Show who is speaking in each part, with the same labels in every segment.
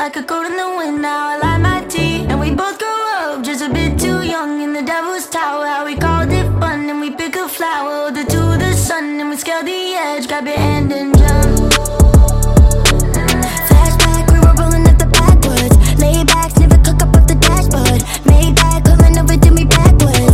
Speaker 1: like a coat in the wind. Now I light my tea, and we both grow up just a bit too young in the devil's tower. How we called it fun, and we pick a flower, hold it to the sun, and we scale the edge, grab your hand and jump. Flashback, we were rolling up the backwoods. Laybacks, never cook up off the dashboard. Made back, coming over to me backwards.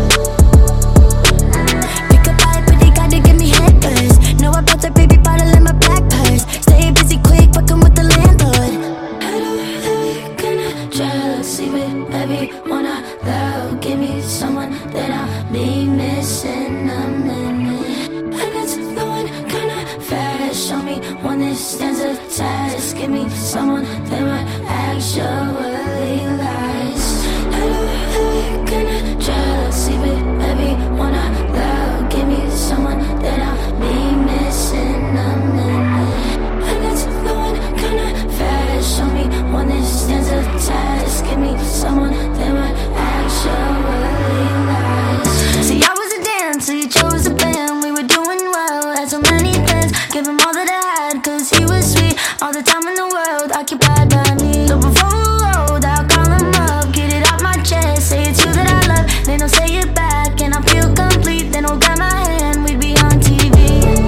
Speaker 1: Pick a bite, but they gotta give me head first. Know about the baby bottle in my black purse. Stay busy quick, fucking with the landlord. I don't really gonna try to sleep with everyone out loud. Give me someone that I'll be missing a minute. And it's the one kinda fast. Show me one that stands a test. Give me someone that might actually last. I don't really gonna try to sleep with everyone out loud. Give me someone that I'll be missing a minute. And it's the one kinda fast. Show me one that stands a test. Give me someone that might actually last. See, I was a dancer, you chose a band. We were doing well, had so many plans. Gave him all that I had, cause he was sweet. All the time in the world, occupied by me. So before we rolled, I'll call him up, get it off my chest. Say it's you that I love, then I'll say it back, and I'll feel complete. Then he'll grab my hand, we'd be on TV.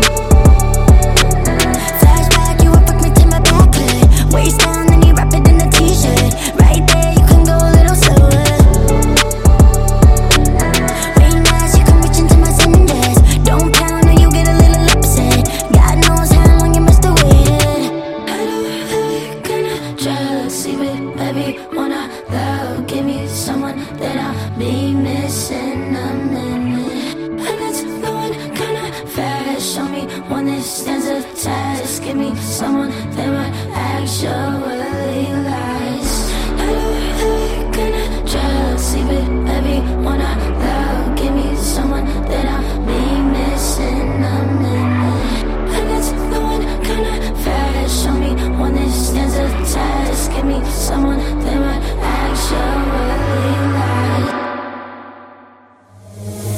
Speaker 1: Flashback, you would fuck me till my back hurt. Waist down, then you wrap it in a t-shirt. Right there, you can go a little slower. Rain nice, you can reach into my cinders. Don't pound or you get a little upset. God knows how long you must have waited. I don't really gonna try to sleep with everyone out loud. Give me someone that I'll be missing a minute. And it's the one kinda fast. Show me one that stands a test. Give me someone that